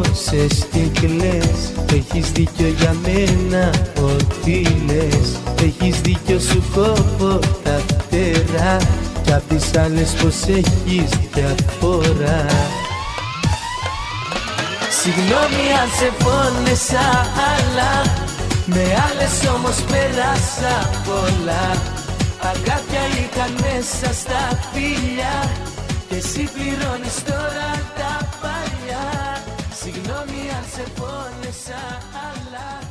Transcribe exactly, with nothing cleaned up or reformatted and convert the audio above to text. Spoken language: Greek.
πόσες και κλαις. Έχεις δίκιο για μένα ό,τι λες. Έχεις δίκιο, σου κόβω τα φτερά. Κι απ' τις άλλες πως έχεις διαφορά. Συγγνώμη αν σε πόνεσα, αλλά με άλλες όμως πέρασα πολλά. Αγάπια ήταν μέσα στα φίλια και εσύ πληρώνεις τώρα τα παλιά. Συγγνώμη αν σε πόνεσα, αλλά